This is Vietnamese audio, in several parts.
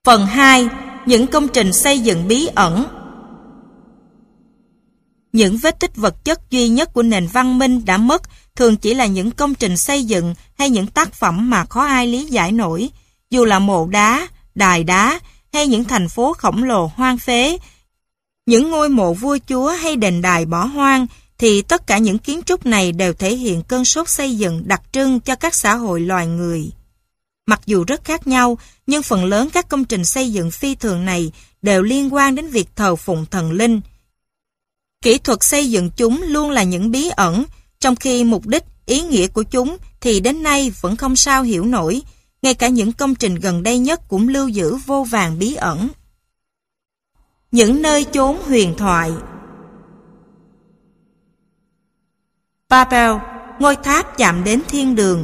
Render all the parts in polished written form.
Phần 2. Những công trình xây dựng bí ẩn. Những vết tích vật chất duy nhất của nền văn minh đã mất thường chỉ là những công trình xây dựng hay những tác phẩm mà khó ai lý giải nổi, dù là mộ đá, đài đá hay những thành phố khổng lồ hoang phế, những ngôi mộ vua chúa hay đền đài bỏ hoang, thì tất cả những kiến trúc này đều thể hiện cơn sốt xây dựng đặc trưng cho các xã hội loài người. Mặc dù rất khác nhau, nhưng phần lớn các công trình xây dựng phi thường này đều liên quan đến việc thờ phụng thần linh. Kỹ thuật xây dựng chúng luôn là những bí ẩn, trong khi mục đích, ý nghĩa của chúng thì đến nay vẫn không sao hiểu nổi. Ngay cả những công trình gần đây nhất cũng lưu giữ vô vàn bí ẩn. Những nơi chốn huyền thoại. Babel, ngôi tháp chạm đến thiên đường.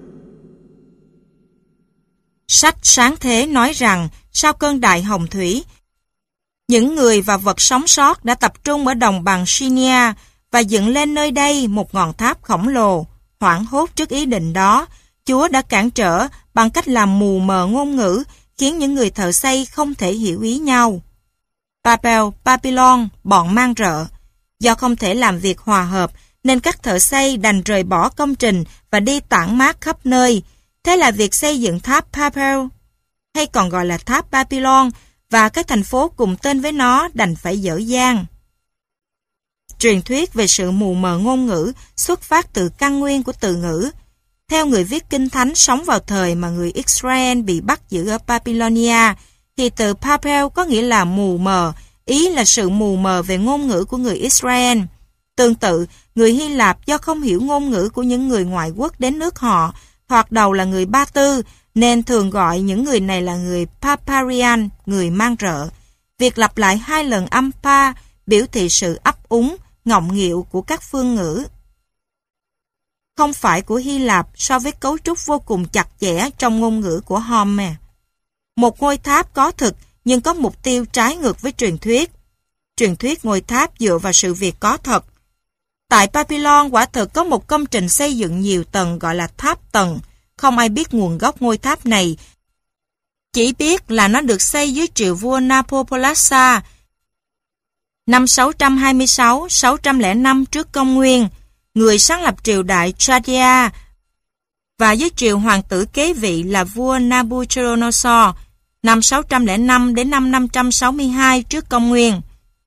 Sách Sáng Thế nói rằng sau cơn đại hồng thủy, những người và vật sống sót đã tập trung ở đồng bằng Shinia và dựng lên nơi đây một ngọn tháp khổng lồ. Hoảng hốt trước ý định đó, Chúa đã cản trở bằng cách làm mù mờ ngôn ngữ, khiến những người thợ xây không thể hiểu ý nhau. Babel, Babylon, bọn man rợ. Do không thể làm việc hòa hợp, nên các thợ xây đành rời bỏ công trình và đi tản mát khắp nơi. Thế là việc xây dựng tháp Babel, hay còn gọi là tháp Babylon, và các thành phố cùng tên với nó đành phải dở dang. Truyền thuyết về sự mù mờ ngôn ngữ xuất phát từ căn nguyên của từ ngữ. Theo người viết Kinh Thánh sống vào thời mà người Israel bị bắt giữ ở Babylonia, thì từ Babel có nghĩa là mù mờ, ý là sự mù mờ về ngôn ngữ của người Israel. Tương tự, người Hy Lạp do không hiểu ngôn ngữ của những người ngoại quốc đến nước họ, thoạt đầu là người Ba Tư, nên thường gọi những người này là người Paparian, người man rợ. Việc lặp lại 2 lần âm pa biểu thị sự ấp úng, ngọng nghịu của các phương ngữ. Không phải của Hy Lạp so với cấu trúc vô cùng chặt chẽ trong ngôn ngữ của Homer. Một ngôi tháp có thực nhưng có mục tiêu trái ngược với truyền thuyết. Truyền thuyết ngôi tháp dựa vào sự việc có thật. Tại Babylon quả thực có một công trình xây dựng nhiều tầng gọi là tháp tầng. Không ai biết nguồn gốc ngôi tháp này. Chỉ biết là nó được xây dưới triều vua Nabopolassar năm 626-605 trước công nguyên, người sáng lập triều đại Chaldea, và dưới triều hoàng tử kế vị là vua Nabuchodonosor năm 605 đến năm 562 trước công nguyên.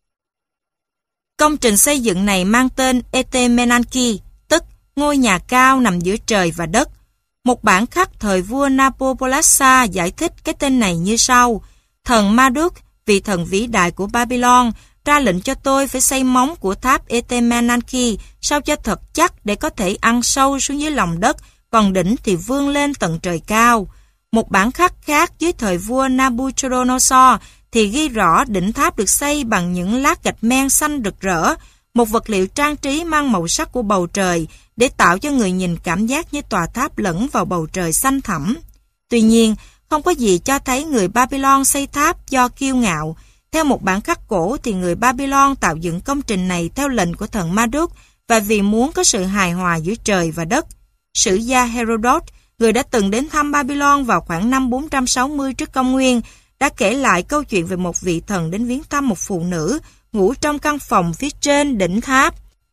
Công trình xây dựng này mang tên Etemenanki, tức ngôi nhà cao nằm giữa trời và đất. Một bản khắc thời vua Nabopolassar giải thích cái tên này như sau: Thần Marduk, vị thần vĩ đại của Babylon, ra lệnh cho tôi phải xây móng của tháp Etemenanki sao cho thật chắc để có thể ăn sâu xuống dưới lòng đất, còn đỉnh thì vươn lên tận trời cao. Một bản khắc khác dưới thời vua Nabuchodonosor thì ghi rõ đỉnh tháp được xây bằng những lát gạch men xanh rực rỡ, một vật liệu trang trí mang màu sắc của bầu trời để tạo cho người nhìn cảm giác như tòa tháp lẫn vào bầu trời xanh thẳm. Tuy nhiên, không có gì cho thấy người Babylon xây tháp do kiêu ngạo. Theo một bản khắc cổ thì người Babylon tạo dựng công trình này theo lệnh của thần Marduk và vì muốn có sự hài hòa giữa trời và đất. Sử gia Herodot, người đã từng đến thăm Babylon vào khoảng năm 460 trước công nguyên, đã kể lại câu chuyện về một vị thần đến viếng thăm một phụ nữ ngủ trong căn phòng phía trên đỉnh tháp.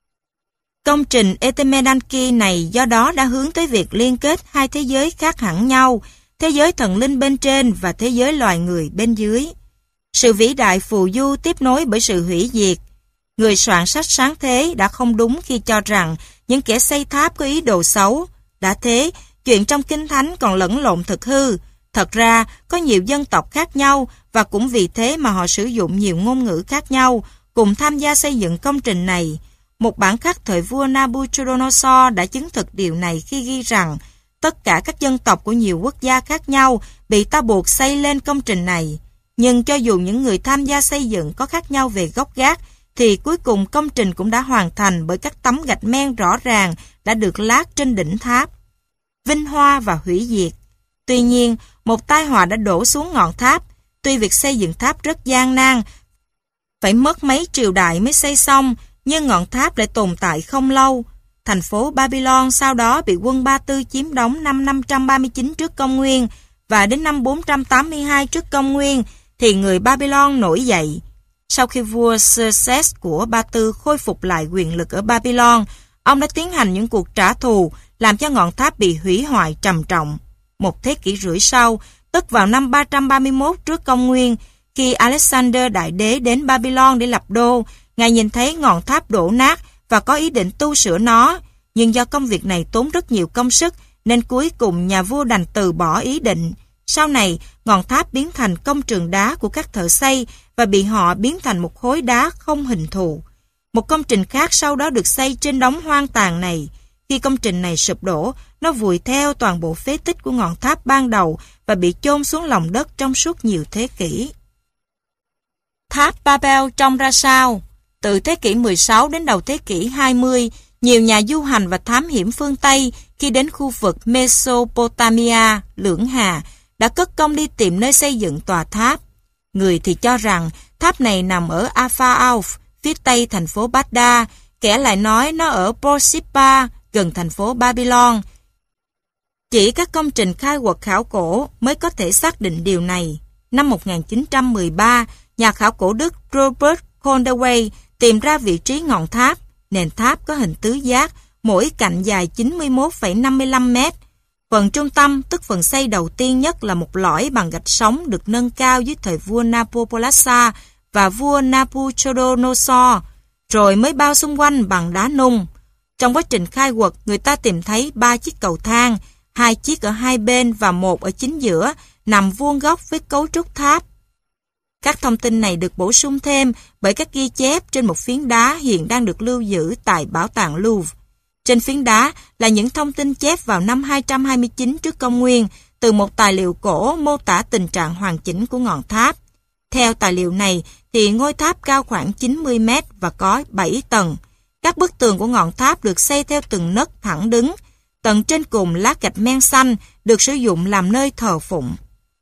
Công trình Etemenanki này do đó đã hướng tới việc liên kết hai thế giới khác hẳn nhau, thế giới thần linh bên trên và thế giới loài người bên dưới. Sự vĩ đại phù du tiếp nối bởi sự hủy diệt. Người soạn sách Sáng Thế đã không đúng khi cho rằng những kẻ xây tháp có ý đồ xấu. Đã thế, chuyện trong Kinh Thánh còn lẫn lộn thực hư. Thật ra, có nhiều dân tộc khác nhau và cũng vì thế mà họ sử dụng nhiều ngôn ngữ khác nhau, cùng tham gia xây dựng công trình này. Một bản khắc thời vua Nabuchodonosor đã chứng thực điều này khi ghi rằng tất cả các dân tộc của nhiều quốc gia khác nhau bị ta buộc xây lên công trình này. Nhưng cho dù những người tham gia xây dựng có khác nhau về gốc gác, thì cuối cùng công trình cũng đã hoàn thành bởi các tấm gạch men rõ ràng đã được lát trên đỉnh tháp. Vinh hoa và hủy diệt. Tuy nhiên, một tai họa đã đổ xuống ngọn tháp. Tuy việc xây dựng tháp rất gian nan, phải mất mấy triều đại mới xây xong, nhưng ngọn tháp lại tồn tại không lâu. Thành phố Babylon sau đó bị quân Ba Tư chiếm đóng năm 539 trước công nguyên, và đến năm 482 trước công nguyên thì người Babylon nổi dậy. Sau khi vua Xerxes của Ba Tư khôi phục lại quyền lực ở Babylon, ông đã tiến hành những cuộc trả thù làm cho ngọn tháp bị hủy hoại trầm trọng. Một thế kỷ rưỡi sau, tức vào năm 331 trước công nguyên, khi Alexander Đại Đế đến Babylon để lập đô, ngài nhìn thấy ngọn tháp đổ nát và có ý định tu sửa nó, nhưng do công việc này tốn rất nhiều công sức nên cuối cùng nhà vua đành từ bỏ ý định. Sau này, ngọn tháp biến thành công trường đá của các thợ xây và bị họ biến thành một khối đá không hình thù. Một công trình khác sau đó được xây trên đống hoang tàn này. Khi công trình này sụp đổ, nó vùi theo toàn bộ phế tích của ngọn tháp ban đầu và bị chôn xuống lòng đất trong suốt nhiều thế kỷ. Tháp Babel trông ra sao? Từ thế kỷ 16 đến đầu thế kỷ 20, nhiều nhà du hành và thám hiểm phương Tây khi đến khu vực Mesopotamia, Lưỡng Hà, đã cất công đi tìm nơi xây dựng tòa tháp. Người thì cho rằng tháp này nằm ở Aphaauf, phía tây thành phố Baghdad, kẻ lại nói nó ở Borsippa, gần thành phố Babylon. Chỉ các công trình khai quật khảo cổ mới có thể xác định điều này. Năm 1913, nhà khảo cổ Đức Robert Conway tìm ra vị trí ngọn tháp. Nền tháp có hình tứ giác, mỗi cạnh dài 91,55 mét. Phần trung tâm, tức phần xây đầu tiên nhất là một lõi bằng gạch sống được nâng cao dưới thời vua Nabopolassar và vua Nabuchodonosor, rồi mới bao xung quanh bằng đá nung. Trong quá trình khai quật, người ta tìm thấy 3 chiếc cầu thang, 2 chiếc ở hai bên và một ở chính giữa, nằm vuông góc với cấu trúc tháp. Các thông tin này được bổ sung thêm bởi các ghi chép trên một phiến đá hiện đang được lưu giữ tại Bảo tàng Louvre. Trên phiến đá là những thông tin chép vào năm 229 trước công nguyên từ một tài liệu cổ mô tả tình trạng hoàn chỉnh của ngọn tháp. Theo tài liệu này thì ngôi tháp cao khoảng 90 mét và có 7 tầng. Các bức tường của ngọn tháp được xây theo từng nấc thẳng đứng. Tầng trên cùng lát gạch men xanh được sử dụng làm nơi thờ phụng.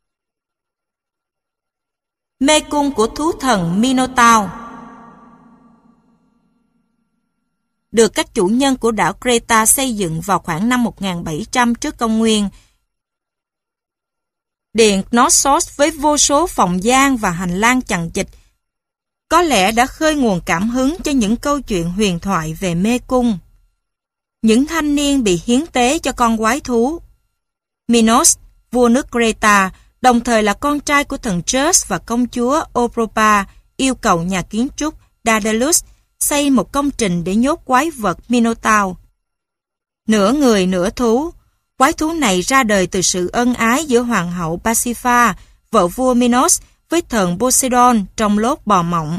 Mê cung của thú thần Minotaur được các chủ nhân của đảo Creta xây dựng vào khoảng năm 1700 trước công nguyên. Điện Knossos với vô số phòng gian và hành lang chằng chịt có lẽ đã khơi nguồn cảm hứng cho những câu chuyện huyền thoại về mê cung. Những thanh niên bị hiến tế cho con quái thú. Minos, vua nước Creta, đồng thời là con trai của thần Zeus và công chúa Opropa, yêu cầu nhà kiến trúc Daedalus xây một công trình để nhốt quái vật Minotaur. Nửa người nửa thú, quái thú này ra đời từ sự ân ái giữa hoàng hậu Pasiphae, vợ vua Minos, với thần Poseidon trong lốt bò mộng.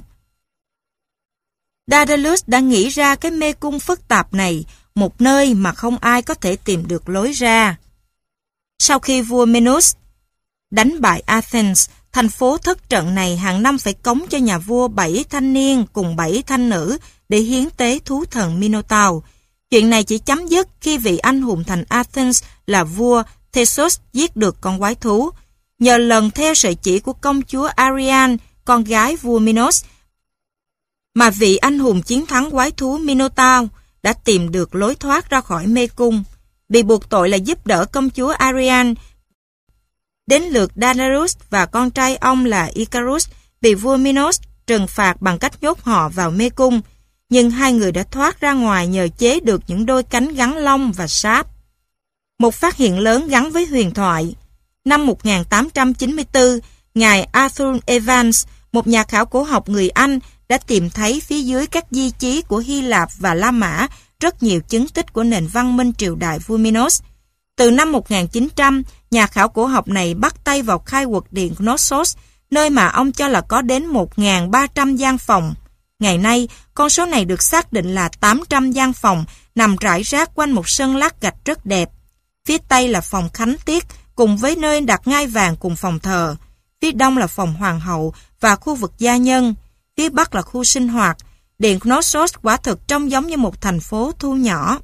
Daedalus đã nghĩ ra cái mê cung phức tạp này, một nơi mà không ai có thể tìm được lối ra. Sau khi vua Minos đánh bại Athens, thành phố thất trận này hàng năm phải cống cho nhà vua 7 thanh niên cùng 7 thanh nữ để hiến tế thú thần Minotaur. Chuyện này chỉ chấm dứt khi vị anh hùng thành Athens là vua Theseus giết được con quái thú. Nhờ lần theo sợi chỉ của công chúa Ariadne, con gái vua Minos, mà vị anh hùng chiến thắng quái thú Minotaur đã tìm được lối thoát ra khỏi mê cung. Bị buộc tội là giúp đỡ công chúa Ariadne, đến lượt Daedalus và con trai ông là Icarus bị vua Minos trừng phạt bằng cách nhốt họ vào mê cung, nhưng hai người đã thoát ra ngoài nhờ chế được những đôi cánh gắn lông và sáp. Một phát hiện lớn gắn với huyền thoại. Năm 1894, ngài Arthur Evans, một nhà khảo cổ học người Anh, đã tìm thấy phía dưới các di chí của Hy Lạp và La Mã rất nhiều chứng tích của nền văn minh triều đại vua Minos. Từ năm 1900, nhà khảo cổ học này bắt tay vào khai quật điện Knossos, nơi mà ông cho là có đến 1.300 gian phòng. Ngày nay, con số này được xác định là 800 gian phòng nằm rải rác quanh một sân lát gạch rất đẹp. Phía tây là phòng khánh tiết cùng với nơi đặt ngai vàng cùng phòng thờ. Phía đông là phòng hoàng hậu và khu vực gia nhân. Phía bắc là khu sinh hoạt. Điện Knossos quả thực trông giống như một thành phố thu nhỏ.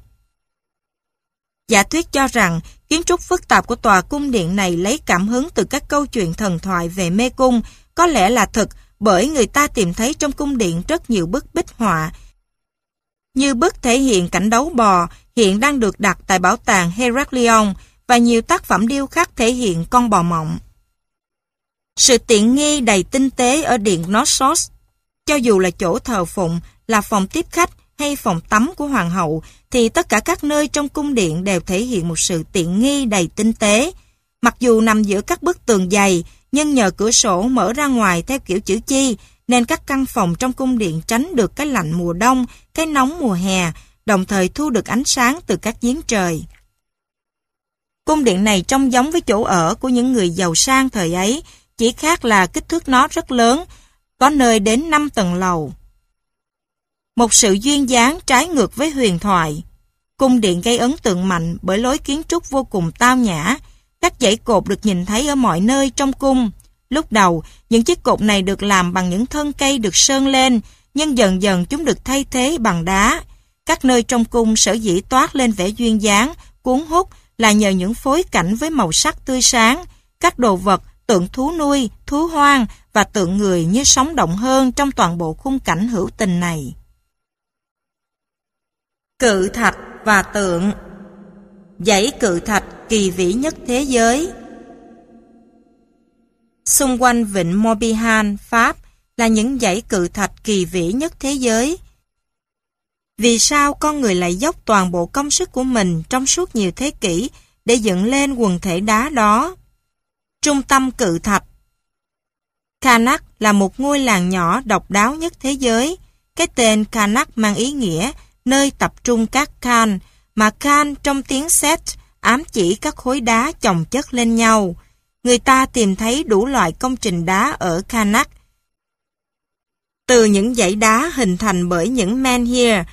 Giả thuyết cho rằng kiến trúc phức tạp của tòa cung điện này lấy cảm hứng từ các câu chuyện thần thoại về mê cung, có lẽ là thật bởi người ta tìm thấy trong cung điện rất nhiều bức bích họa, như bức thể hiện cảnh đấu bò hiện đang được đặt tại bảo tàng Heraklion và nhiều tác phẩm điêu khắc thể hiện con bò mộng. Sự tiện nghi đầy tinh tế ở điện Knossos, cho dù là chỗ thờ phụng, là phòng tiếp khách hay phòng tắm của hoàng hậu, thì tất cả các nơi trong cung điện đều thể hiện một sự tiện nghi đầy tinh tế. Mặc dù nằm giữa các bức tường dày, nhưng nhờ cửa sổ mở ra ngoài theo kiểu chữ chi, nên các căn phòng trong cung điện tránh được cái lạnh mùa đông, cái nóng mùa hè, đồng thời thu được ánh sáng từ các giếng trời. Cung điện này trông giống với chỗ ở của những người giàu sang thời ấy, chỉ khác là kích thước nó rất lớn, có nơi đến 5 tầng lầu. Một sự duyên dáng trái ngược với huyền thoại. Cung điện gây ấn tượng mạnh bởi lối kiến trúc vô cùng tao nhã. Các dãy cột được nhìn thấy ở mọi nơi trong cung. Lúc đầu, những chiếc cột này được làm bằng những thân cây được sơn lên, nhưng dần dần chúng được thay thế bằng đá. Các nơi trong cung sở dĩ toát lên vẻ duyên dáng, cuốn hút là nhờ những phối cảnh với màu sắc tươi sáng, các đồ vật, tượng thú nuôi, thú hoang và tượng người như sống động hơn trong toàn bộ khung cảnh hữu tình này. Cự thạch và tượng. Dãy cự thạch kỳ vĩ nhất thế giới. Xung quanh vịnh Morbihan, Pháp là những dãy cự thạch kỳ vĩ nhất thế giới. Vì sao con người lại dốc toàn bộ công sức của mình trong suốt nhiều thế kỷ để dựng lên quần thể đá đó? Trung tâm cự thạch. Karnak là một ngôi làng nhỏ độc đáo nhất thế giới. Cái tên Karnak mang ý nghĩa nơi tập trung các khan, mà khan trong tiếng Séc ám chỉ các khối đá chồng chất lên nhau. Người ta tìm thấy đủ loại công trình đá ở Karnak. Từ những dãy đá hình thành bởi những menhir,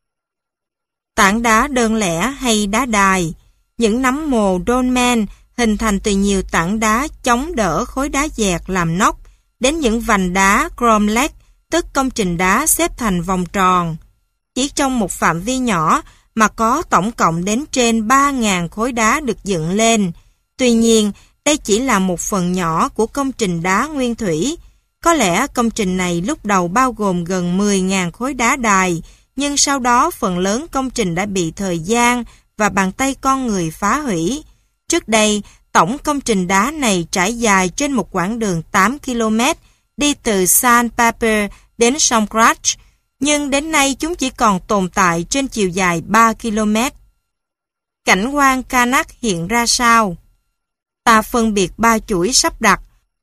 tảng đá đơn lẻ hay đá đài, những nấm mồ dolmen hình thành từ nhiều tảng đá chống đỡ khối đá dẹt làm nóc, đến những vành đá cromlech, tức công trình đá xếp thành vòng tròn. Chỉ trong một phạm vi nhỏ mà có tổng cộng đến trên 3.000 khối đá được dựng lên. Tuy nhiên, đây chỉ là một phần nhỏ của công trình đá nguyên thủy. Có lẽ công trình này lúc đầu bao gồm gần 10.000 khối đá đài, nhưng sau đó phần lớn công trình đã bị thời gian và bàn tay con người phá hủy. Trước đây, tổng công trình đá này trải dài trên một quãng đường 8 km, đi từ San Paper đến sông Krach, nhưng đến nay chúng chỉ còn tồn tại trên chiều dài 3 km. Cảnh quan Karnak hiện ra sao? Ta phân biệt 3 chuỗi sắp đặt.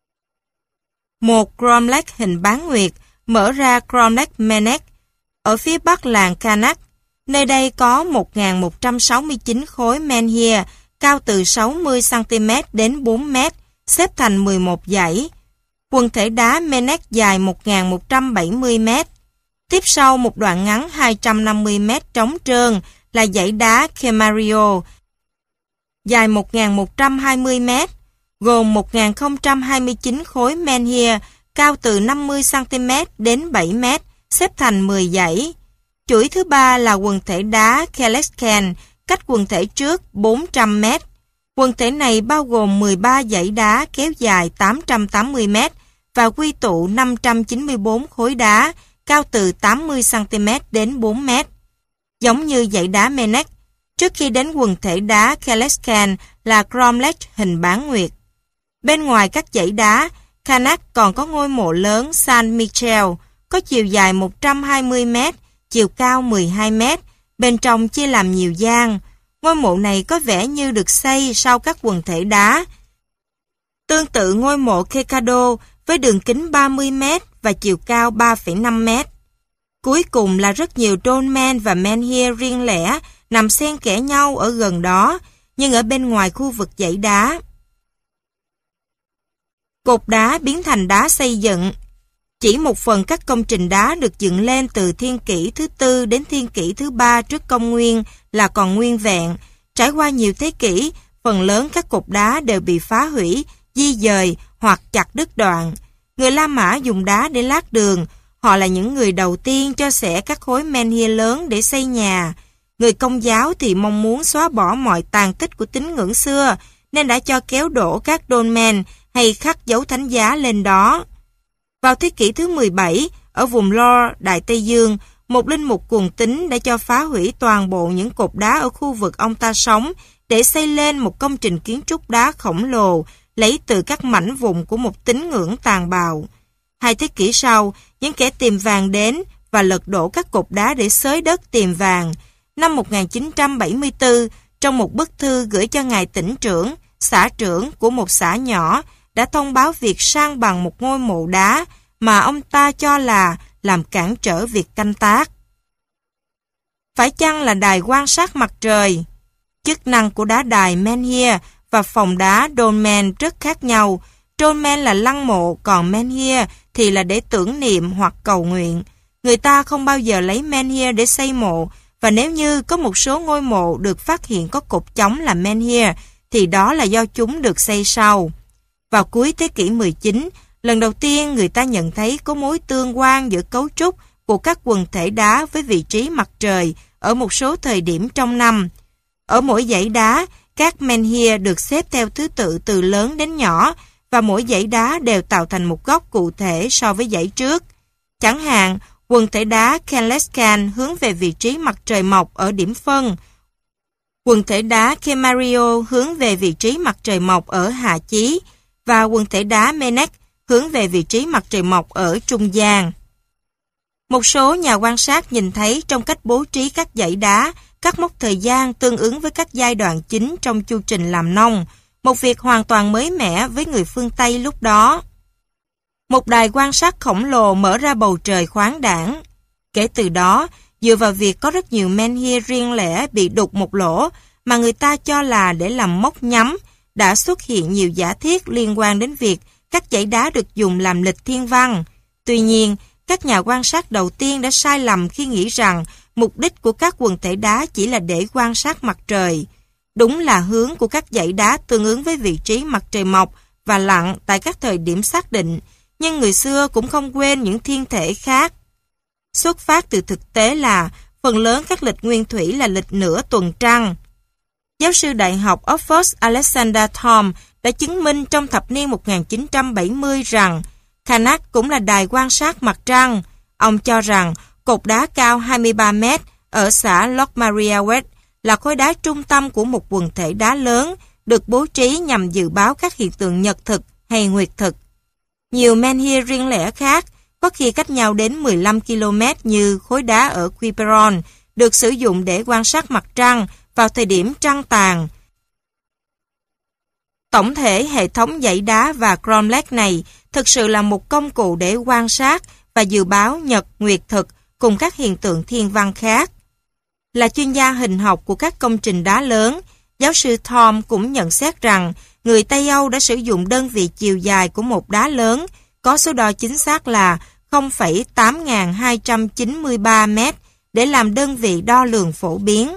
Một cromlech hình bán nguyệt mở ra cromlech Menek ở phía bắc làng Karnak. Nơi đây có 1.169 khối menhir cao từ 60 cm đến 4 m, xếp thành 11 dãy. Quần thể đá Menek dài 1.170 m. Tiếp sau một đoạn ngắn 250 m trống trơn là dãy đá Kemario, dài 1.120 m, gồm 1.029 khối menhir cao từ 50 cm đến 7 m, xếp thành 10 dãy. Chuỗi thứ ba là quần thể đá Kelesken, cách quần thể trước 400 m. Quần thể này bao gồm 13 dãy đá kéo dài 880 m và quy tụ 594 khối đá cao từ 80 cm đến 4 m. Giống như dãy đá Menek, trước khi đến quần thể đá Kelesken là cromlech hình bán nguyệt. Bên ngoài các dãy đá, Karnak còn có ngôi mộ lớn San Michel, có chiều dài 120 m, chiều cao 12 m, bên trong chia làm nhiều gian. Ngôi mộ này có vẻ như được xây sau các quần thể đá. Tương tự ngôi mộ Kekado với đường kính 30 m và chiều cao 3,5 m. Cuối cùng là rất nhiều dolmen và menhir riêng lẻ nằm xen kẽ nhau ở gần đó, nhưng ở bên ngoài khu vực dãy đá. Cột đá biến thành đá xây dựng. Chỉ một phần các công trình đá được dựng lên từ thiên kỷ thứ 4 đến thiên kỷ thứ 3 trước công nguyên là còn nguyên vẹn. Trải qua nhiều thế kỷ, phần lớn các cột đá đều bị phá hủy, di dời hoặc chặt đứt đoạn. Người La Mã dùng đá để lát đường. Họ là những người đầu tiên cho xẻ các khối menhir lớn để xây nhà. Người Công giáo thì mong muốn xóa bỏ mọi tàn tích của tín ngưỡng xưa, nên đã cho kéo đổ các dolmen hay khắc dấu thánh giá lên đó. Vào thế kỷ thứ 17, ở vùng Loire, Đại Tây Dương, một linh mục cuồng tín đã cho phá hủy toàn bộ những cột đá ở khu vực ông ta sống để xây lên một công trình kiến trúc đá khổng lồ lấy từ các mảnh vụn của một tín ngưỡng tàn bạo. 2 thế kỷ sau, những kẻ tìm vàng đến và lật đổ các cột đá để xới đất tìm vàng. Năm 1974, trong một bức thư gửi cho ngài tỉnh trưởng, xã trưởng của một xã nhỏ, đã thông báo việc san bằng một ngôi mộ đá mà ông ta cho là làm cản trở việc canh tác. Phải chăng là đài quan sát mặt trời? Chức năng của đá đài menhir và phòng đá dolmen rất khác nhau. Dolmen là lăng mộ, còn menhir thì là để tưởng niệm hoặc cầu nguyện. Người ta không bao giờ lấy menhir để xây mộ, và nếu như có một số ngôi mộ được phát hiện có cột chống là menhir, thì đó là do chúng được xây sau. Vào cuối thế kỷ 19, lần đầu tiên người ta nhận thấy có mối tương quan giữa cấu trúc của các quần thể đá với vị trí mặt trời ở một số thời điểm trong năm. Ở mỗi dãy đá, các menhir được xếp theo thứ tự từ lớn đến nhỏ, và mỗi dãy đá đều tạo thành một góc cụ thể so với dãy trước. Chẳng hạn, quần thể đá Kenlescan hướng về vị trí mặt trời mọc ở điểm phân. Quần thể đá Kemario hướng về vị trí mặt trời mọc ở hạ chí, và quần thể đá Menek hướng về vị trí mặt trời mọc ở trung gian. Một số nhà quan sát nhìn thấy trong cách bố trí các dãy đá, các mốc thời gian tương ứng với các giai đoạn chính trong chu trình làm nông, một việc hoàn toàn mới mẻ với người phương Tây lúc đó. Một đài quan sát khổng lồ mở ra bầu trời khoáng đãng. Kể từ đó, dựa vào việc có rất nhiều menhir riêng lẻ bị đục một lỗ mà người ta cho là để làm mốc nhắm, đã xuất hiện nhiều giả thiết liên quan đến việc các dãy đá được dùng làm lịch thiên văn. Tuy nhiên, các nhà quan sát đầu tiên đã sai lầm khi nghĩ rằng mục đích của các quần thể đá chỉ là để quan sát mặt trời. Đúng là hướng của các dãy đá tương ứng với vị trí mặt trời mọc và lặn tại các thời điểm xác định, nhưng người xưa cũng không quên những thiên thể khác. Xuất phát từ thực tế là phần lớn các lịch nguyên thủy là lịch nửa tuần trăng. Giáo sư đại học Oxford Alexander Thom đã chứng minh trong thập niên 1970 rằng Karnak cũng là đài quan sát mặt trăng. Ông cho rằng cột đá cao 23 mét ở xã Loch Maria West là khối đá trung tâm của một quần thể đá lớn được bố trí nhằm dự báo các hiện tượng nhật thực hay nguyệt thực. Nhiều menhir riêng lẻ khác, có khi cách nhau đến 15 km như khối đá ở Quiberon, được sử dụng để quan sát mặt trăng vào thời điểm trăng tàn. Tổng thể hệ thống dãy đá và cromlech này thực sự là một công cụ để quan sát và dự báo nhật nguyệt thực cùng các hiện tượng thiên văn khác. Là chuyên gia hình học của các công trình đá lớn, giáo sư Thom cũng nhận xét rằng người Tây Âu đã sử dụng đơn vị chiều dài của một đá lớn, có số đo chính xác là 0,8293 mét để làm đơn vị đo lường phổ biến.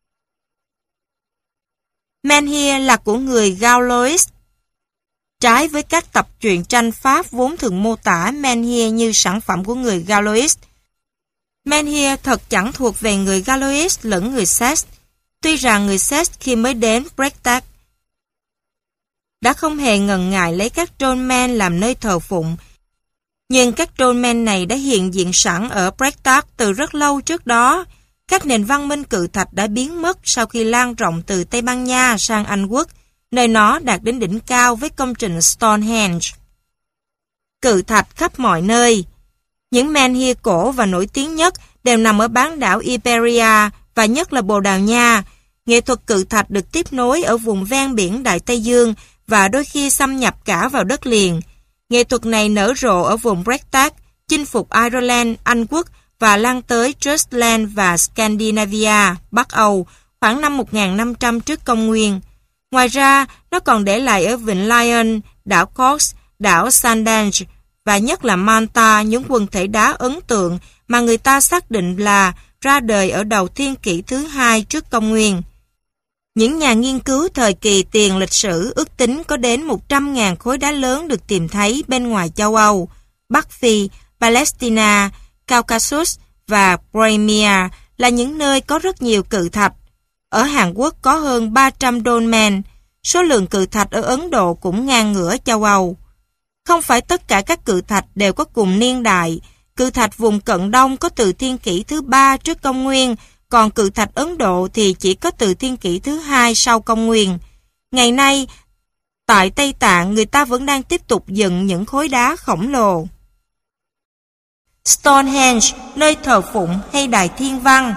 Menhir là của người Gaulois. Trái với các tập truyện tranh Pháp vốn thường mô tả menhir như sản phẩm của người Gaulois, menhir thật chẳng thuộc về người Gaulois lẫn người Celts. Tuy rằng người Celts khi mới đến Bretagne đã không hề ngần ngại lấy các dolmen làm nơi thờ phụng, nhưng các dolmen này đã hiện diện sẵn ở Bretagne từ rất lâu trước đó. Các nền văn minh cự thạch đã biến mất sau khi lan rộng từ Tây Ban Nha sang Anh Quốc, nơi nó đạt đến đỉnh cao với công trình Stonehenge. Cự thạch khắp mọi nơi. Những menhir cổ và nổi tiếng nhất đều nằm ở bán đảo Iberia và nhất là Bồ Đào Nha. Nghệ thuật cự thạch được tiếp nối ở vùng ven biển Đại Tây Dương và đôi khi xâm nhập cả vào đất liền. Nghệ thuật này nở rộ ở vùng Bretagne, chinh phục Ireland, Anh Quốc và lan tới Jutland và Scandinavia, Bắc Âu, khoảng năm 1500 trước công nguyên. Ngoài ra, nó còn để lại ở vịnh Lion, đảo Cork, đảo Sandange và nhất là Malta những quần thể đá ấn tượng mà người ta xác định là ra đời ở đầu thiên kỷ thứ 2 trước công nguyên. Những nhà nghiên cứu thời kỳ tiền lịch sử ước tính có đến 100.000 khối đá lớn được tìm thấy bên ngoài châu Âu, Bắc Phi, Palestina, Caucasus và Crimea là những nơi có rất nhiều cự thạch. Ở Hàn Quốc có hơn 300 dolmen, số lượng cự thạch ở Ấn Độ cũng ngang ngửa châu Âu. Không phải tất cả các cự thạch đều có cùng niên đại. Cự thạch vùng Cận Đông có từ thiên kỷ thứ 3 trước công nguyên, còn cự thạch Ấn Độ thì chỉ có từ thiên kỷ thứ 2 sau công nguyên. Ngày nay, tại Tây Tạng người ta vẫn đang tiếp tục dựng những khối đá khổng lồ. Stonehenge, nơi thờ phụng hay đài thiên văn.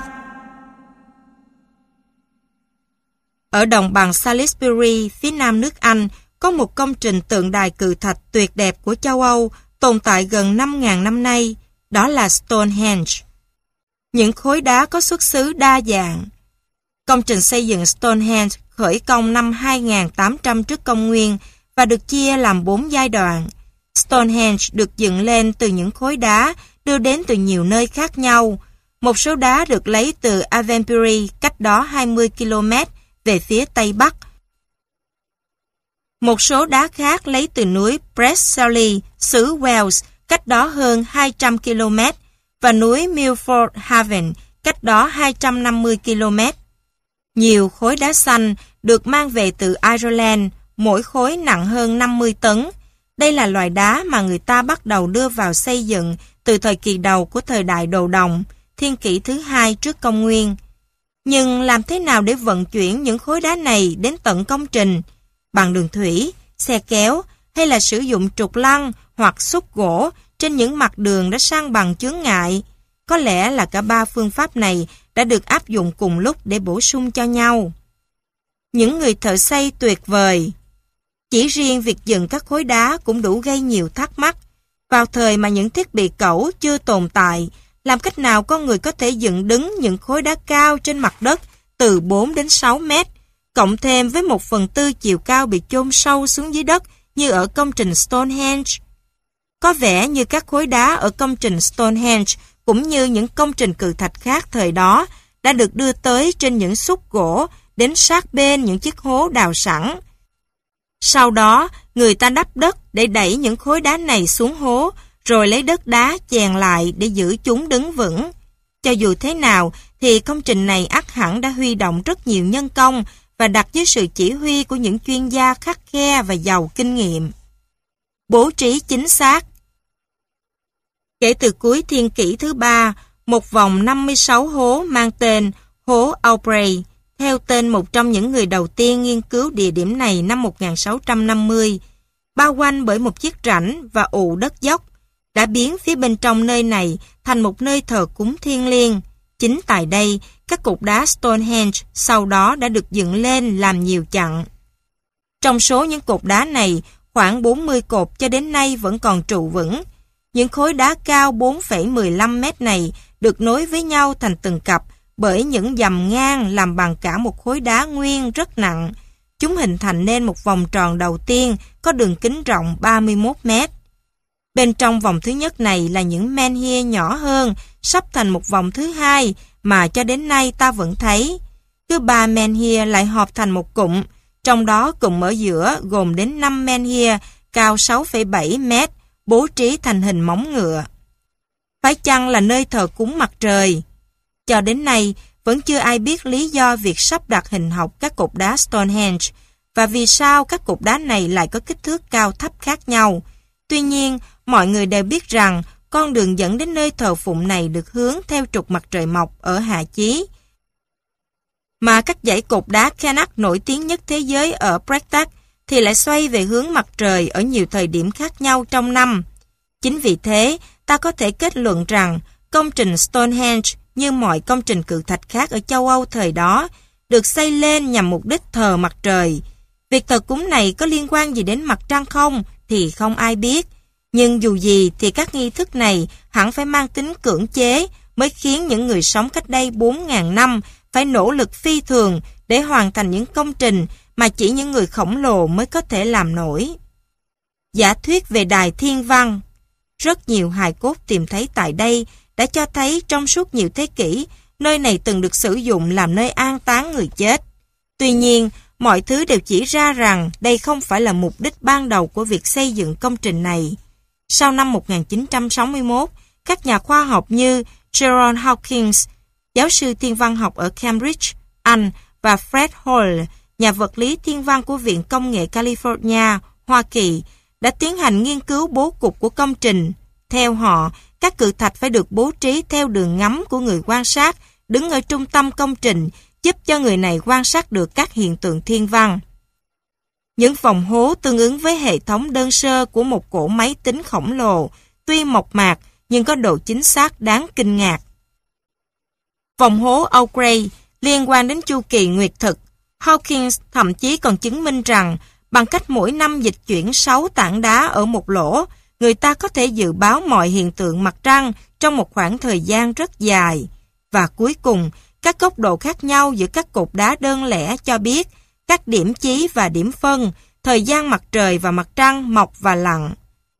Ở đồng bằng Salisbury, phía nam nước Anh, có một công trình tượng đài cự thạch tuyệt đẹp của châu Âu tồn tại gần 5.000 năm nay, đó là Stonehenge. Những khối đá có xuất xứ đa dạng. Công trình xây dựng Stonehenge khởi công năm 2800 trước công nguyên và được chia làm 4 giai đoạn. Stonehenge được dựng lên từ những khối đá đưa đến từ nhiều nơi khác nhau. Một số đá được lấy từ Avonbury, cách đó 20 km về phía tây bắc. Một số đá khác lấy từ núi Bresselly, xứ Wales, cách đó hơn 200 km, và núi Milford Haven, cách đó 250 km. Nhiều khối đá xanh được mang về từ Ireland, mỗi khối nặng hơn 50 tấn. Đây là loại đá mà người ta bắt đầu đưa vào xây dựng từ thời kỳ đầu của thời đại đồ đồng, thiên kỷ thứ 2 trước công nguyên. Nhưng làm thế nào để vận chuyển những khối đá này đến tận công trình? Bằng đường thủy, xe kéo, hay là sử dụng trục lăn hoặc xúc gỗ trên những mặt đường đã san bằng chướng ngại? Có lẽ là cả ba phương pháp này đã được áp dụng cùng lúc để bổ sung cho nhau. Những người thợ xây tuyệt vời. Chỉ riêng việc dựng các khối đá cũng đủ gây nhiều thắc mắc. Vào thời mà những thiết bị cẩu chưa tồn tại, làm cách nào con người có thể dựng đứng những khối đá cao trên mặt đất từ 4 đến 6 mét, cộng thêm với 1/4 chiều cao bị chôn sâu xuống dưới đất như ở công trình Stonehenge? Có vẻ như các khối đá ở công trình Stonehenge cũng như những công trình cự thạch khác thời đó đã được đưa tới trên những xúc gỗ đến sát bên những chiếc hố đào sẵn. Sau đó, người ta đắp đất để đẩy những khối đá này xuống hố, rồi lấy đất đá chèn lại để giữ chúng đứng vững. Cho dù thế nào, thì công trình này ắt hẳn đã huy động rất nhiều nhân công và đặt dưới sự chỉ huy của những chuyên gia khắt khe và giàu kinh nghiệm. Bố trí chính xác. Kể từ cuối thiên kỷ thứ 3, một vòng 56 hố mang tên hố Aubrey, theo tên một trong những người đầu tiên nghiên cứu địa điểm này năm 1650, bao quanh bởi một chiếc rãnh và ụ đất dốc, đã biến phía bên trong nơi này thành một nơi thờ cúng thiêng liêng. Chính tại đây, các cột đá Stonehenge sau đó đã được dựng lên làm nhiều chặng. Trong số những cột đá này, khoảng 40 cột cho đến nay vẫn còn trụ vững. Những khối đá cao 4,15 mét này được nối với nhau thành từng cặp bởi những dầm ngang làm bằng cả một khối đá nguyên rất nặng. Chúng hình thành nên một vòng tròn đầu tiên có đường kính rộng 31 mét. Bên trong vòng thứ nhất này là những menhir nhỏ hơn, sắp thành một vòng thứ hai mà cho đến nay ta vẫn thấy. Cứ 3 menhir lại hợp thành một cụm, trong đó cụm ở giữa gồm đến 5 menhir cao 6,7 mét, bố trí thành hình móng ngựa. Phải chăng là nơi thờ cúng mặt trời? Cho đến nay, vẫn chưa ai biết lý do việc sắp đặt hình học các cột đá Stonehenge và vì sao các cột đá này lại có kích thước cao thấp khác nhau. Tuy nhiên, mọi người đều biết rằng con đường dẫn đến nơi thờ phụng này được hướng theo trục mặt trời mọc ở hạ chí. Mà các dãy cột đá Karnak nổi tiếng nhất thế giới ở Brecknock thì lại xoay về hướng mặt trời ở nhiều thời điểm khác nhau trong năm. Chính vì thế, ta có thể kết luận rằng công trình Stonehenge như mọi công trình cự thạch khác ở châu Âu thời đó được xây lên nhằm mục đích thờ mặt trời. Việc thờ cúng này có liên quan gì đến mặt trăng không thì không ai biết. Nhưng dù gì thì các nghi thức này hẳn phải mang tính cưỡng chế mới khiến những người sống cách đây 4.000 năm phải nỗ lực phi thường để hoàn thành những công trình mà chỉ những người khổng lồ mới có thể làm nổi. Giả thuyết về đài thiên văn. Rất nhiều hài cốt tìm thấy tại đây đã cho thấy trong suốt nhiều thế kỷ, nơi này từng được sử dụng làm nơi an táng người chết. Tuy nhiên, mọi thứ đều chỉ ra rằng đây không phải là mục đích ban đầu của việc xây dựng công trình này. Sau năm 1961, các nhà khoa học như Gerald Hawkins, giáo sư thiên văn học ở Cambridge, Anh, và Fred Hoyle, nhà vật lý thiên văn của Viện Công nghệ California, Hoa Kỳ, đã tiến hành nghiên cứu bố cục của công trình. Theo họ, các cự thạch phải được bố trí theo đường ngắm của người quan sát đứng ở trung tâm công trình, giúp cho người này quan sát được các hiện tượng thiên văn. Những vòng hố tương ứng với hệ thống đơn sơ của một cỗ máy tính khổng lồ, tuy mộc mạc nhưng có độ chính xác đáng kinh ngạc. Vòng hố Aubrey liên quan đến chu kỳ nguyệt thực. Hawking thậm chí còn chứng minh rằng bằng cách mỗi năm dịch chuyển 6 tảng đá ở một lỗ, người ta có thể dự báo mọi hiện tượng mặt trăng trong một khoảng thời gian rất dài. Và cuối cùng, các góc độ khác nhau giữa các cột đá đơn lẻ cho biết các điểm chí và điểm phân, thời gian mặt trời và mặt trăng mọc và lặn.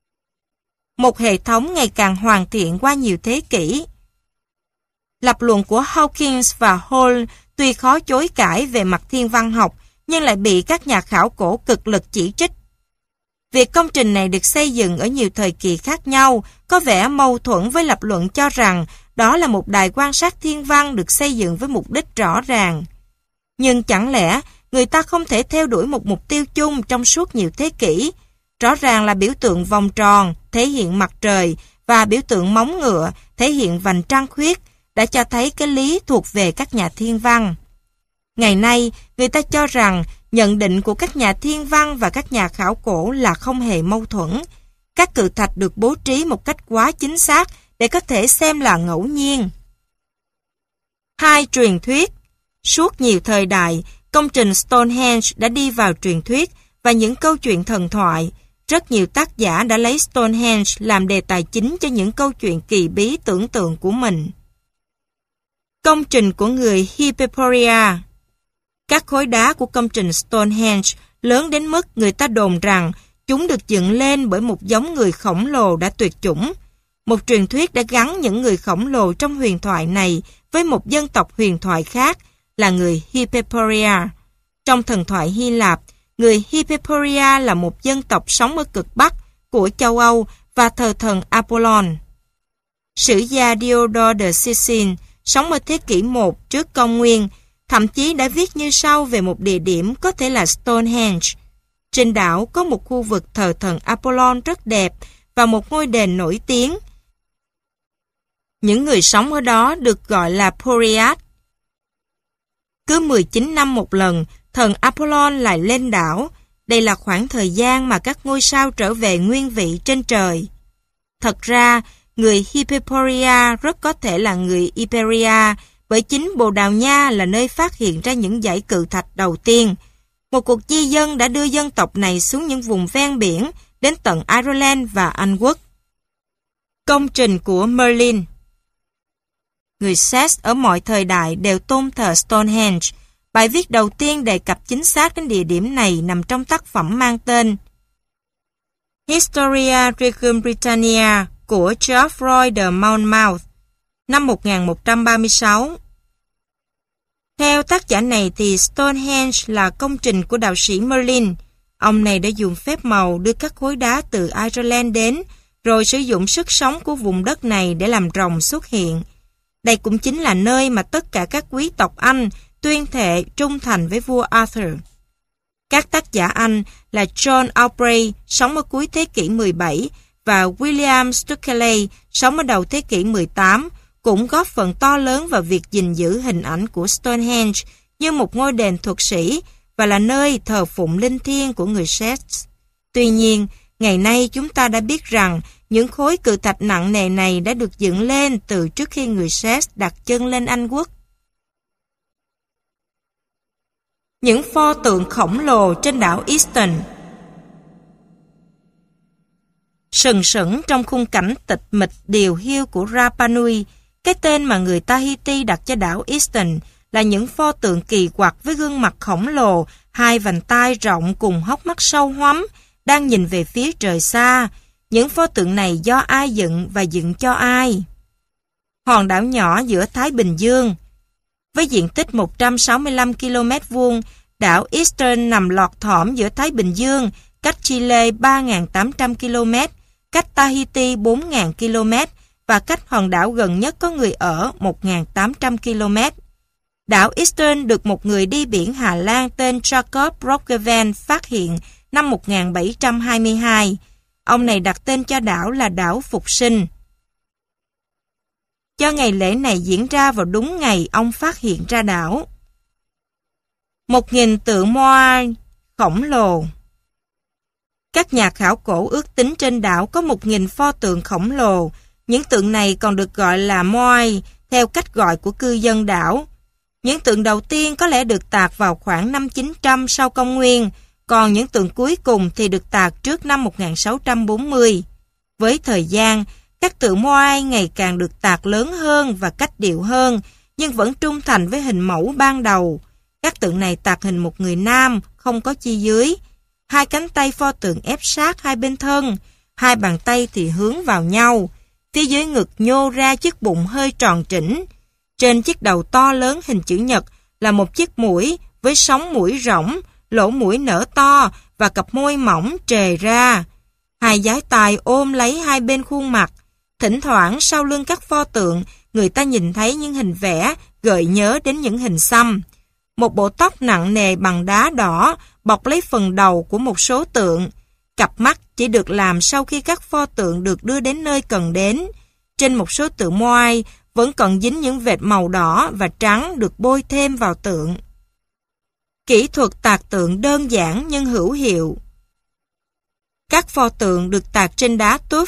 Một hệ thống ngày càng hoàn thiện qua nhiều thế kỷ. Lập luận của Hawking và Hall tuy khó chối cãi về mặt thiên văn học, nhưng lại bị các nhà khảo cổ cực lực chỉ trích. Việc công trình này được xây dựng ở nhiều thời kỳ khác nhau có vẻ mâu thuẫn với lập luận cho rằng đó là một đài quan sát thiên văn được xây dựng với mục đích rõ ràng. Nhưng chẳng lẽ người ta không thể theo đuổi một mục tiêu chung trong suốt nhiều thế kỷ? Rõ ràng là biểu tượng vòng tròn thể hiện mặt trời và biểu tượng móng ngựa thể hiện vành trăng khuyết đã cho thấy cái lý thuộc về các nhà thiên văn. Ngày nay, người ta cho rằng nhận định của các nhà thiên văn và các nhà khảo cổ là không hề mâu thuẫn. Các cự thạch được bố trí một cách quá chính xác để có thể xem là ngẫu nhiên. Hai truyền thuyết. Suốt nhiều thời đại, công trình Stonehenge đã đi vào truyền thuyết và những câu chuyện thần thoại. Rất nhiều tác giả đã lấy Stonehenge làm đề tài chính cho những câu chuyện kỳ bí tưởng tượng của mình. Công trình của người Hyperborea. Các khối đá của công trình Stonehenge lớn đến mức người ta đồn rằng chúng được dựng lên bởi một giống người khổng lồ đã tuyệt chủng. Một truyền thuyết đã gắn những người khổng lồ trong huyền thoại này với một dân tộc huyền thoại khác là người Hyperborea. Trong thần thoại Hy Lạp, người Hyperborea là một dân tộc sống ở cực Bắc của châu Âu và thờ thần Apollon. Sử gia Diodore de Sicile sống ở thế kỷ 1 trước công nguyên, thậm chí đã viết như sau về một địa điểm có thể là Stonehenge. Trên đảo có một khu vực thờ thần Apollon rất đẹp và một ngôi đền nổi tiếng. Những người sống ở đó được gọi là Boread. Cứ 19 năm một lần, thần Apollon lại lên đảo. Đây là khoảng thời gian mà các ngôi sao trở về nguyên vị trên trời. Thật ra, người Hyperborea rất có thể là người Iberia, bởi chính Bồ Đào Nha là nơi phát hiện ra những dãy cự thạch đầu tiên. Một cuộc di dân đã đưa dân tộc này xuống những vùng ven biển, đến tận Ireland và Anh Quốc. Công trình của Merlin. Người Celts ở mọi thời đại đều tôn thờ Stonehenge. Bài viết đầu tiên đề cập chính xác đến địa điểm này nằm trong tác phẩm mang tên Historia Regum Britannia của Geoffroy de Monmouth, năm 1136. Theo tác giả này thì Stonehenge là công trình của đạo sĩ Merlin. Ông này đã dùng phép màu đưa các khối đá từ Ireland đến, rồi sử dụng sức sống của vùng đất này để làm rồng xuất hiện. Đây cũng chính là nơi mà tất cả các quý tộc Anh tuyên thệ trung thành với vua Arthur. Các tác giả Anh là John Aubrey sống ở cuối thế kỷ 17 và William Stukeley sống ở đầu thế kỷ 18 cũng góp phần to lớn vào việc gìn giữ hình ảnh của Stonehenge như một ngôi đền thuật sĩ và là nơi thờ phụng linh thiêng của người Celts. Tuy nhiên, ngày nay chúng ta đã biết rằng những khối cự thạch nặng nề này đã được dựng lên từ trước khi người Celts đặt chân lên Anh quốc. Những pho tượng khổng lồ trên đảo Easton. Sừng sững trong khung cảnh tịch mịch điều hiu của Rapa Nui, cái tên mà người Tahiti đặt cho đảo Easton là những pho tượng kỳ quặc với gương mặt khổng lồ, hai vành tai rộng cùng hốc mắt sâu hoắm, đang nhìn về phía trời xa. Những pho tượng này do ai dựng và dựng cho ai? Hòn đảo nhỏ giữa Thái Bình Dương. Với diện tích 165 km vuông, đảo Easton nằm lọt thỏm giữa Thái Bình Dương, cách Chile 3.800 km, cách Tahiti 4.000 km và cách hòn đảo gần nhất có người ở 1.800 km. Đảo Easton được một người đi biển Hà Lan tên Jacob Roggeveen phát hiện năm 1722. Ông này đặt tên cho đảo là đảo Phục Sinh. do ngày lễ này diễn ra vào đúng ngày ông phát hiện ra đảo. 1.000 tượng Moai khổng lồ. Các nhà khảo cổ ước tính trên đảo có 1.000 pho tượng khổng lồ. Những tượng này còn được gọi là Moai, theo cách gọi của cư dân đảo. Những tượng đầu tiên có lẽ được tạc vào khoảng năm 900 sau công nguyên, còn những tượng cuối cùng thì được tạc trước năm 1640. Với thời gian, các tượng Moai ngày càng được tạc lớn hơn và cách điệu hơn, nhưng vẫn trung thành với hình mẫu ban đầu. Các tượng này tạc hình một người nam, không có chi dưới. Hai cánh tay pho tượng ép sát hai bên thân, hai bàn tay thì hướng vào nhau. Phía dưới ngực nhô ra chiếc bụng hơi tròn trĩnh. Trên chiếc đầu to lớn hình chữ nhật là một chiếc mũi với sóng mũi rỗng, lỗ mũi nở to và cặp môi mỏng trề ra. Hai dái tài ôm lấy hai bên khuôn mặt. Thỉnh thoảng sau lưng các pho tượng, người ta nhìn thấy những hình vẽ gợi nhớ đến những hình xăm. Một bộ tóc nặng nề bằng đá đỏ bọc lấy phần đầu của một số tượng. Cặp mắt chỉ được làm sau khi các pho tượng được đưa đến nơi cần đến. Trên một số tượng Moai vẫn còn dính những vệt màu đỏ và trắng được bôi thêm vào tượng. Kỹ thuật tạc tượng đơn giản nhưng hữu hiệu. Các pho tượng được tạc trên đá tuff,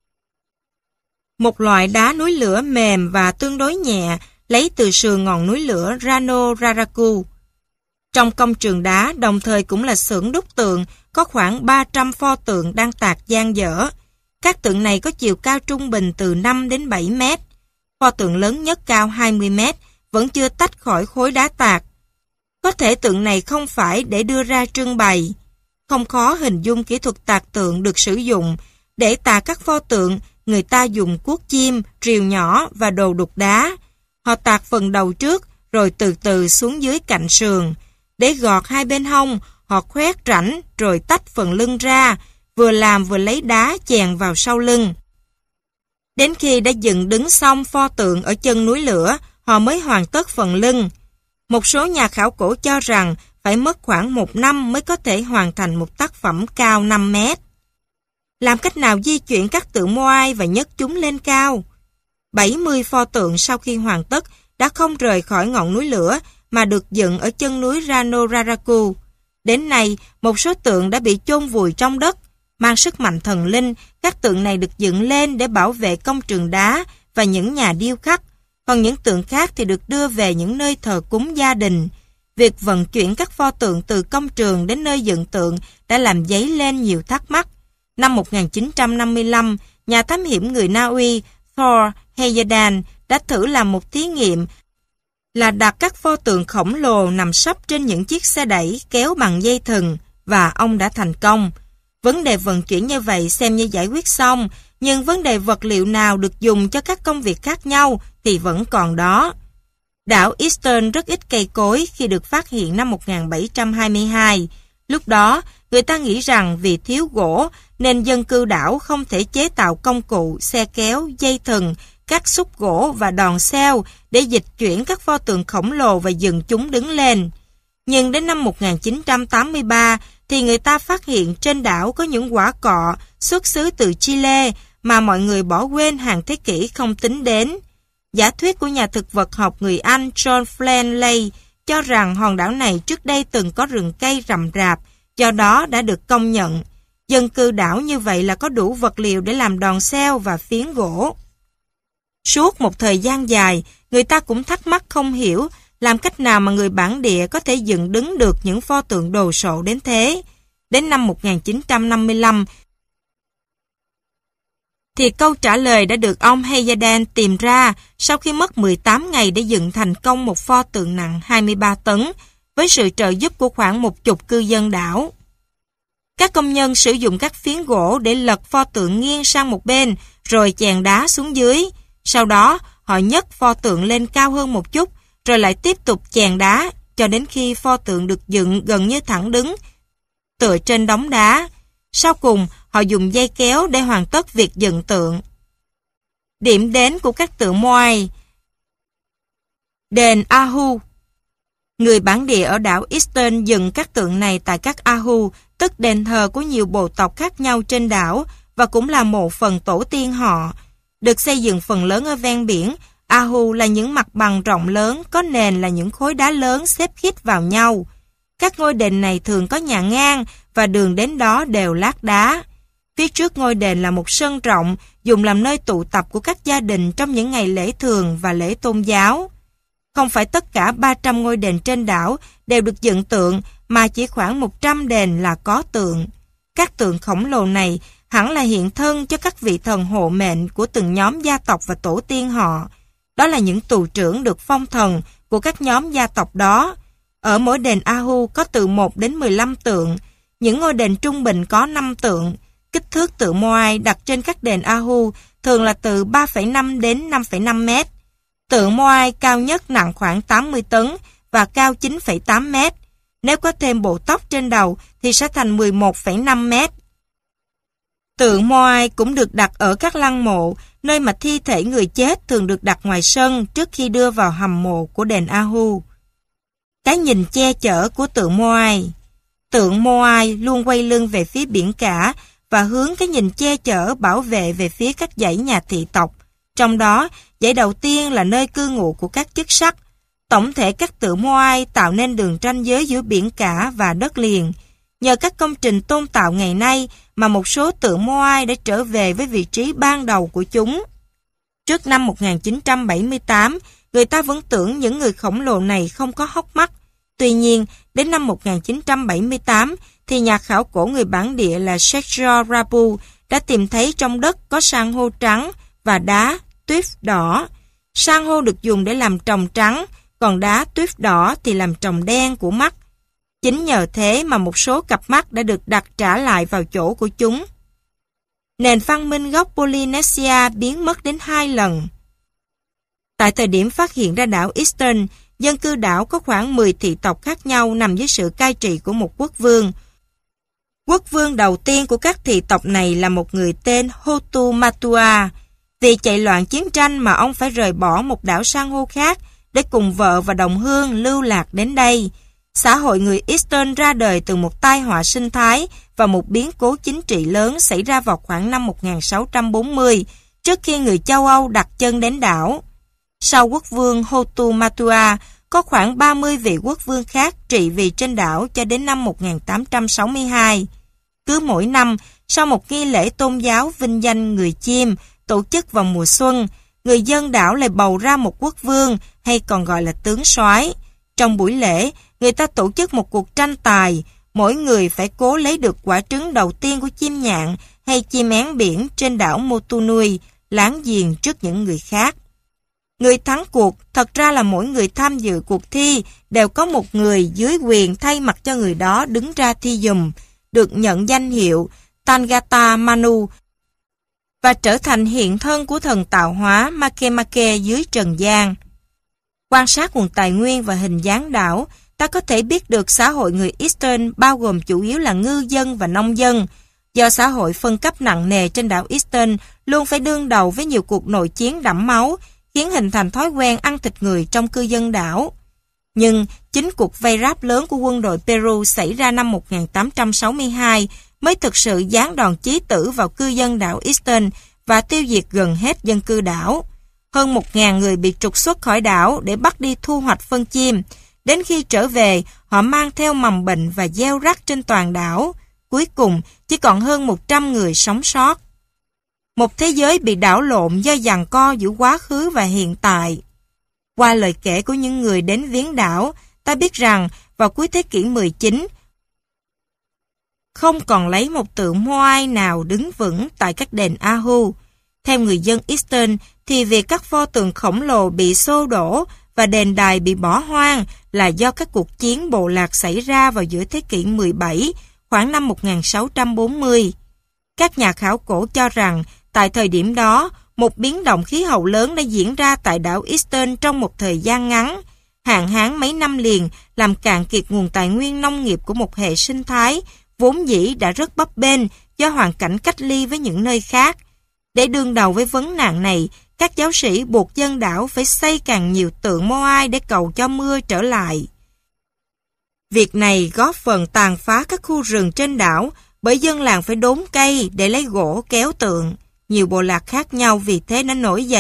một loại đá núi lửa mềm và tương đối nhẹ, lấy từ sườn ngọn núi lửa Rano Raraku. Trong công trường đá, đồng thời cũng là xưởng đúc tượng, có khoảng 300 pho tượng đang tạc dang dở. Các tượng này có chiều cao trung bình từ 5 đến 7 mét. Pho tượng lớn nhất cao 20 mét, vẫn chưa tách khỏi khối đá tạc. Có thể tượng này không phải để đưa ra trưng bày. Không khó hình dung kỹ thuật tạc tượng được sử dụng. Để tạc các pho tượng, người ta dùng cuốc chim, rìu nhỏ và đồ đục đá. Họ tạc phần đầu trước, rồi từ từ xuống dưới cạnh sườn. Để gọt hai bên hông, họ khoét rãnh rồi tách phần lưng ra, vừa làm vừa lấy đá chèn vào sau lưng. Đến khi đã dựng đứng xong pho tượng ở chân núi lửa, họ mới hoàn tất phần lưng. Một số nhà khảo cổ cho rằng phải mất khoảng 1 năm mới có thể hoàn thành một tác phẩm cao 5 mét. Làm cách nào di chuyển các tượng Moai và nhấc chúng lên cao? 70 pho tượng sau khi hoàn tất đã không rời khỏi ngọn núi lửa mà được dựng ở chân núi Rano Raraku. Đến nay, một số tượng đã bị chôn vùi trong đất. Mang sức mạnh thần linh, các tượng này được dựng lên để bảo vệ công trường đá và những nhà điêu khắc, còn những tượng khác thì được đưa về những nơi thờ cúng gia đình. Việc vận chuyển các pho tượng từ công trường đến nơi dựng tượng đã làm dấy lên nhiều thắc mắc. Năm 1955, nhà thám hiểm người Na Uy Thor Heyerdahl đã thử làm một thí nghiệm là đặt các pho tượng khổng lồ nằm sấp trên những chiếc xe đẩy kéo bằng dây thừng, và ông đã thành công. Vấn đề vận chuyển như vậy xem như giải quyết xong, nhưng vấn đề vật liệu nào được dùng cho các công việc khác nhau thì vẫn còn đó. Đảo Eastern rất ít cây cối khi được phát hiện năm 1722. Lúc đó, người ta nghĩ rằng vì thiếu gỗ nên dân cư đảo không thể chế tạo công cụ, xe kéo, dây thừng, các xúc gỗ và đòn xeo để dịch chuyển các pho tượng khổng lồ và dừng chúng đứng lên. Nhưng đến năm 1983 thì người ta phát hiện trên đảo có những quả cọ xuất xứ từ Chile mà mọi người bỏ quên hàng thế kỷ không tính đến. Giả thuyết của nhà thực vật học người Anh John Flanley cho rằng hòn đảo này trước đây từng có rừng cây rậm rạp, do đó đã được công nhận. Dân cư đảo như vậy là có đủ vật liệu để làm đòn xeo và phiến gỗ. Suốt một thời gian dài, người ta cũng thắc mắc không hiểu làm cách nào mà người bản địa có thể dựng đứng được những pho tượng đồ sộ đến thế. Đến năm 1955, thì câu trả lời đã được ông Heyerdahl tìm ra sau khi mất 18 ngày để dựng thành công một pho tượng nặng 23 tấn với sự trợ giúp của khoảng 10 cư dân đảo. Các công nhân sử dụng các phiến gỗ để lật pho tượng nghiêng sang một bên rồi chèn đá xuống dưới. Sau đó, họ nhấc pho tượng lên cao hơn một chút rồi lại tiếp tục chèn đá cho đến khi pho tượng được dựng gần như thẳng đứng tựa trên đống đá. Sau cùng, họ dùng dây kéo để hoàn tất việc dựng tượng. Điểm đến của các tượng Moai. Đền Ahu. Người bản địa ở đảo Eastern dựng các tượng này tại các Ahu, tức đền thờ của nhiều bộ tộc khác nhau trên đảo và cũng là một phần tổ tiên họ. Được xây dựng phần lớn ở ven biển, Ahu là những mặt bằng rộng lớn, có nền là những khối đá lớn xếp khít vào nhau. Các ngôi đền này thường có nhà ngang và đường đến đó đều lát đá. Phía trước ngôi đền là một sân rộng dùng làm nơi tụ tập của các gia đình trong những ngày lễ thường và lễ tôn giáo. Không phải tất cả 300 ngôi đền trên đảo đều được dựng tượng, mà chỉ khoảng 100 đền là có tượng. Các tượng khổng lồ này hẳn là hiện thân cho các vị thần hộ mệnh của từng nhóm gia tộc và tổ tiên họ. Đó là những tù trưởng được phong thần của các nhóm gia tộc đó. Ở mỗi đền Ahu có từ 1 đến 15 tượng. Những ngôi đền trung bình có 5 tượng. Kích thước tượng Moai đặt trên các đền Ahu thường là từ 3,5 đến 5,5 mét. Tượng Moai cao nhất nặng khoảng 80 tấn và cao 9,8 mét. Nếu có thêm bộ tóc trên đầu thì sẽ thành 11,5 mét. Tượng Moai cũng được đặt ở các lăng mộ, nơi mà thi thể người chết thường được đặt ngoài sân trước khi đưa vào hầm mộ của đền Ahu. Cái nhìn che chở của tượng Moai. Tượng Moai luôn quay lưng về phía biển cả và hướng cái nhìn che chở bảo vệ về phía các dãy nhà thị tộc. Trong đó, dãy đầu tiên là nơi cư ngụ của các chức sắc. Tổng thể các tượng Moai tạo nên đường ranh giới giữa biển cả và đất liền. Nhờ các công trình tôn tạo ngày nay mà một số tượng Moai đã trở về với vị trí ban đầu của chúng. Trước năm 1978, người ta vẫn tưởng những người khổng lồ này không có hốc mắt. Tuy nhiên, đến năm 1978 thì nhà khảo cổ người bản địa là Sergio Rabu đã tìm thấy trong đất có san hô trắng và đá tuyết đỏ. San hô được dùng để làm tròng trắng, còn đá tuyết đỏ thì làm tròng đen của mắt. Chính nhờ thế mà một số cặp mắt đã được đặt trả lại vào chỗ của chúng. Nền văn minh gốc Polynesia biến mất đến 2 lần. Tại thời điểm phát hiện ra đảo Eastern, dân cư đảo có khoảng 10 thị tộc khác nhau nằm dưới sự cai trị của một quốc vương. Quốc vương đầu tiên của các thị tộc này là một người tên Hotu Matua. Vì chạy loạn chiến tranh mà ông phải rời bỏ một đảo san hô khác để cùng vợ và đồng hương lưu lạc đến đây. Xã hội người Eastern ra đời từ một tai họa sinh thái và một biến cố chính trị lớn xảy ra vào khoảng năm 1640, trước khi người châu Âu đặt chân đến đảo. Sau quốc vương Hotu Matua, có khoảng 30 vị quốc vương khác trị vì trên đảo cho đến năm 1862. Cứ mỗi năm, sau một nghi lễ tôn giáo vinh danh người chim tổ chức vào mùa xuân, người dân đảo lại bầu ra một quốc vương hay còn gọi là tướng soái. Trong buổi lễ, người ta tổ chức một cuộc tranh tài, mỗi người phải cố lấy được quả trứng đầu tiên của chim nhạn hay chim én biển trên đảo Motunui, láng giềng trước những người khác. Người thắng cuộc thật ra là mỗi người tham dự cuộc thi đều có một người dưới quyền thay mặt cho người đó đứng ra thi giùm, được nhận danh hiệu Tangata Manu và trở thành hiện thân của thần tạo hóa Makemake dưới trần gian. Quan sát nguồn tài nguyên và hình dáng đảo, ta có thể biết được xã hội người Eastern bao gồm chủ yếu là ngư dân và nông dân. Do xã hội phân cấp nặng nề trên đảo Eastern luôn phải đương đầu với nhiều cuộc nội chiến đẫm máu, khiến hình thành thói quen ăn thịt người trong cư dân đảo. Nhưng chính cuộc vây ráp lớn của quân đội Peru xảy ra năm 1862 mới thực sự giáng đòn chí tử vào cư dân đảo Eastern và tiêu diệt gần hết dân cư đảo. Hơn 1.000 người bị trục xuất khỏi đảo để bắt đi thu hoạch phân chim. Đến khi trở về, họ mang theo mầm bệnh và gieo rắc trên toàn đảo. Cuối cùng, chỉ còn hơn 100 người sống sót. Một thế giới bị đảo lộn do giằng co giữa quá khứ và hiện tại. Qua lời kể của những người đến viếng đảo, ta biết rằng vào cuối thế kỷ 19, không còn lấy một tượng Moai nào đứng vững tại các đền Ahu. Theo người dân Eastern thì việc các pho tượng khổng lồ bị xô đổ và đền đài bị bỏ hoang là do các cuộc chiến bộ lạc xảy ra vào giữa thế kỷ 17, khoảng năm 1640. Các nhà khảo cổ cho rằng tại thời điểm đó, một biến động khí hậu lớn đã diễn ra tại đảo Eastern trong một thời gian ngắn. Hạn hán mấy năm liền làm cạn kiệt nguồn tài nguyên nông nghiệp của một hệ sinh thái vốn dĩ đã rất bấp bênh do hoàn cảnh cách ly với những nơi khác. Để đương đầu với vấn nạn này, các giáo sĩ buộc dân đảo phải xây càng nhiều tượng Moai để cầu cho mưa trở lại. Việc này góp phần tàn phá các khu rừng trên đảo bởi dân làng phải đốn cây để lấy gỗ kéo tượng. Nhiều bộ lạc khác nhau vì thế đã nổi dậy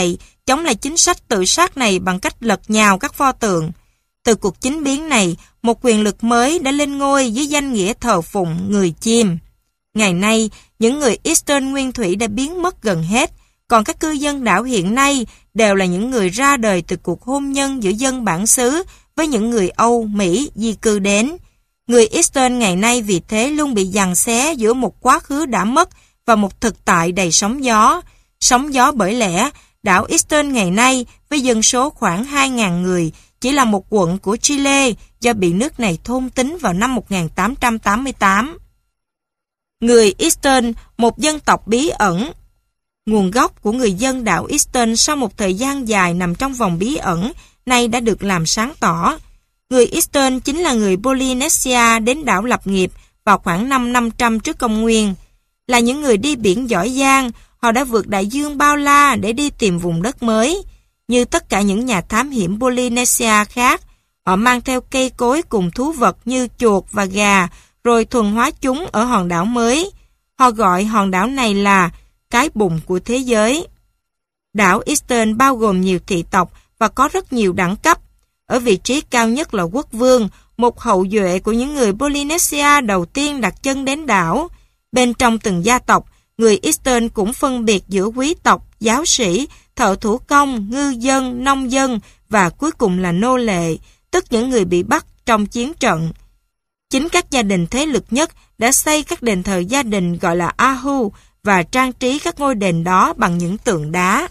chống lại chính sách tự sát này bằng cách lật nhào các pho tượng. Từ cuộc chính biến này, một quyền lực mới đã lên ngôi dưới danh nghĩa thờ phụng người chim. Ngày nay, những người Eastern nguyên thủy đã biến mất gần hết, còn các cư dân đảo hiện nay đều là những người ra đời từ cuộc hôn nhân giữa dân bản xứ với những người Âu, Mỹ di cư đến. Người Eastern ngày nay vì thế luôn bị giằng xé giữa một quá khứ đã mất và một thực tại đầy sóng gió. Sóng gió bởi lẽ, đảo Eastern ngày nay với dân số khoảng 2.000 người chỉ là một quận của Chile do bị nước này thôn tính vào năm 1888. Người Eastern, một dân tộc bí ẩn. Nguồn gốc của người dân đảo Eastern sau một thời gian dài nằm trong vòng bí ẩn, nay đã được làm sáng tỏ. Người Eastern chính là người Polynesia đến đảo lập nghiệp vào khoảng năm 500 trước công nguyên. Là những người đi biển giỏi giang, họ đã vượt đại dương bao la để đi tìm vùng đất mới. Như tất cả những nhà thám hiểm Polynesia khác, họ mang theo cây cối cùng thú vật như chuột và gà, rồi thuần hóa chúng ở hòn đảo mới. Họ gọi hòn đảo này là cái bụng của thế giới. Đảo Eastern bao gồm nhiều thị tộc và có rất nhiều đẳng cấp. Ở vị trí cao nhất là quốc vương, một hậu duệ của những người Polynesia đầu tiên đặt chân đến đảo. Bên trong từng gia tộc, người Eastern cũng phân biệt giữa quý tộc, giáo sĩ, thợ thủ công, ngư dân, nông dân và cuối cùng là nô lệ, tức những người bị bắt trong chiến trận. Chính các gia đình thế lực nhất đã xây các đền thờ gia đình gọi là Ahu và trang trí các ngôi đền đó bằng những tượng đá.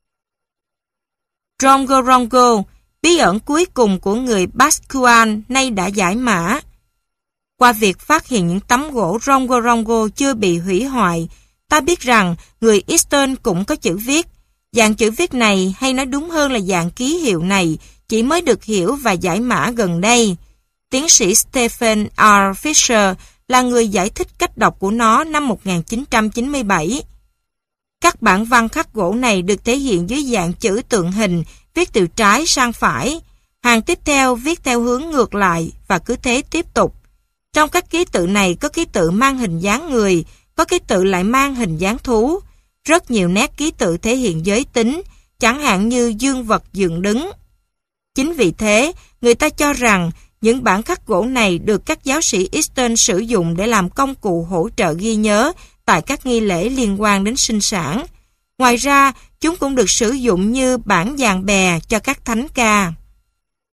Rongorongo, bí ẩn cuối cùng của người Bascuan nay đã giải mã. Qua việc phát hiện những tấm gỗ Rongorongo chưa bị hủy hoại, ta biết rằng người Eastern cũng có chữ viết. Dạng chữ viết này, hay nói đúng hơn là dạng ký hiệu này, chỉ mới được hiểu và giải mã gần đây. Tiến sĩ Stephen R. Fisher là người giải thích cách đọc của nó năm 1997. Các bản văn khắc gỗ này được thể hiện dưới dạng chữ tượng hình, viết từ trái sang phải. Hàng tiếp theo viết theo hướng ngược lại và cứ thế tiếp tục. Trong các ký tự này có ký tự mang hình dáng người, có ký tự lại mang hình dáng thú. Rất nhiều nét ký tự thể hiện giới tính, chẳng hạn như dương vật dựng đứng. Chính vì thế, người ta cho rằng những bản khắc gỗ này được các giáo sĩ Eastern sử dụng để làm công cụ hỗ trợ ghi nhớ tại các nghi lễ liên quan đến sinh sản. Ngoài ra, chúng cũng được sử dụng như bản dàn bè cho các thánh ca.